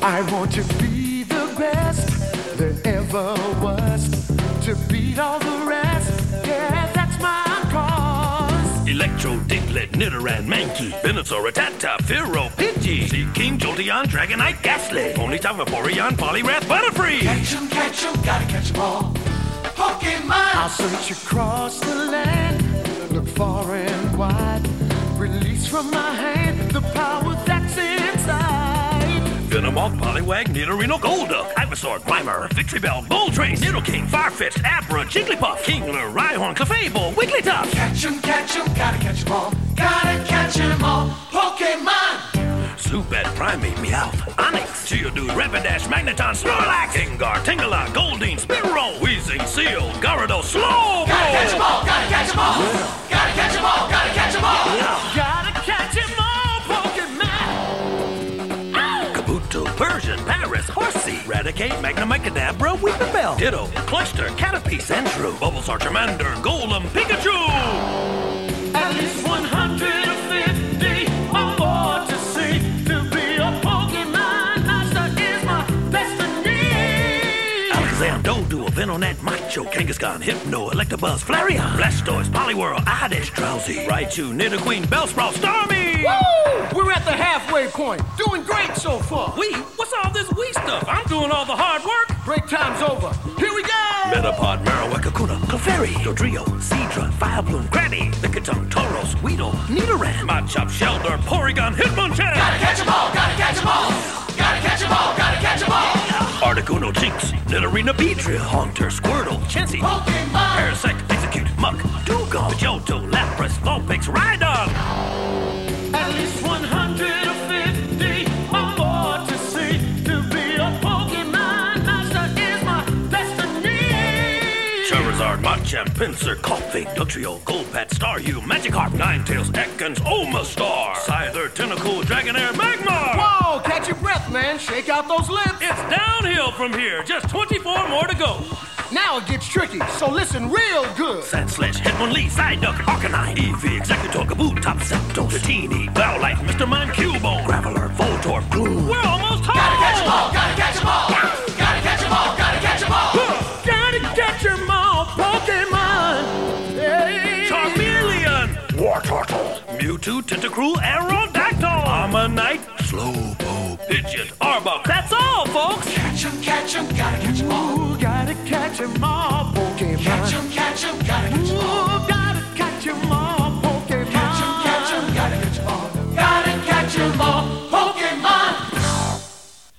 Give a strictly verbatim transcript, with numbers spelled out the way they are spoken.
I want to be the best there ever was, to beat all the rest. Yeah, that's my cause. Electro, Diglett, Nidoran, Mankey, Venusaur, Rattata, Fearow, Pidgey, Seaking, Jolteon, Dragonite, Ghastly, Ponyta, Vaporeon, Poliwrath, Butterfree. Catch 'em, catch 'em, gotta catch 'em all. Pokemon! I'll search across the land, look far and wide, release from my hand the power that's inside. Venomoth, Poliwag, Nidorino, Golduck, Ivysaur, Grimer, Victreebel, Moltres, Nidoking, Farfetch'd, Abra, Jigglypuff, Kingler, Rhyhorn, Clefable, Wigglytuff. Catch 'em, catch 'em, gotta catch 'em all. Gotta catch 'em all. Pokemon! Zubat, Primeape, Meowth, Onix, Geodude, Rapidash, Magneton, Snorlax, Gengar, Tangela, Goldeen, Spearow, Weezing, Seal, Gyarados, Slowbro. Gotta catch 'em all, gotta catch 'em all. Gotta catch 'em all, gotta catch 'em all. Gotta catch 'em all, Pokemon! Kabuto, Persian, Paris, Horsey, Raticate, Magnemite, Kadabra, Weepinbell, Ditto, Cloyster, Caterpie, Sandshrew, Bulbasaur, Charmander, Golem, Pikachu! At least one hundred fifty or more to see. To be a Pokemon master is my destiny. Alakazam, Doduo, Venonat, Macho, Kangaskhan, Hypno, Electabuzz, Flareon, Blastoise, Poliwhirl, Oddish, Drowsy, Raichu, Nidoqueen, Bellsprout, Starmie! Woo! We're at the halfway point. Doing great so far. We? What's all this we stuff? I'm doing all the hard work. Break time's over. Here we go! Metapod, Marowak, Kakuna, Clefairy, Dodrio, Seadra, Firebloom, Granny, Lickitung, Tauros, Weedle, Nidoran, Machop, Shelter, Porygon, Hitmonchan! Gotta catch 'em all, gotta catch 'em all. Gotta catch 'em all, gotta catch 'em all. Articuno, Jinx, Nidorina, Beedrill, Haunter, Squirtle, Chansey, Pokemon! Parasect, Execute, Muck, Dugong, Johto, Lapras, Vulpix, Rhydon! At least one hundred fifty or more to see. To be a Pokemon master is my destiny. Charizard, Machamp, Pinsir, Koffing, Dugtrio, Golbat, Staryu, Magikarp, Ninetales, Ekans, Omastar, Scyther, Tentacool, Dragonair, Magmar! Whoa, catch your breath, man. Shake out those lips. It's downhill from here. Just twenty-four more to go. Now it gets tricky, so listen real good. Sandslash, Hitmonlee, Psyduck, Arcanine, Eevee, Executor, Kaboom, Zapdos, Dratini, Bowlite, Mister Mime, Cubone, Graveler, Voltorb, Gloom. We're almost home! Gotta catch 'em all, gotta catch 'em all. Gotta catch 'em all, gotta catch 'em all. Gotta catch 'em all, Pokemon. Hey. Charmeleon, Wartortle, Mewtwo, Tentacruel, Aerodactyl, Ammonite, Slowpoke, Pidgeot, Arbok. That's all, folks! Catch 'em, catch 'em, gotta catch 'em all. Ooh, gotta catch 'em all, Pokemon. Catch 'em, catch 'em, gotta catch 'em all. Ooh,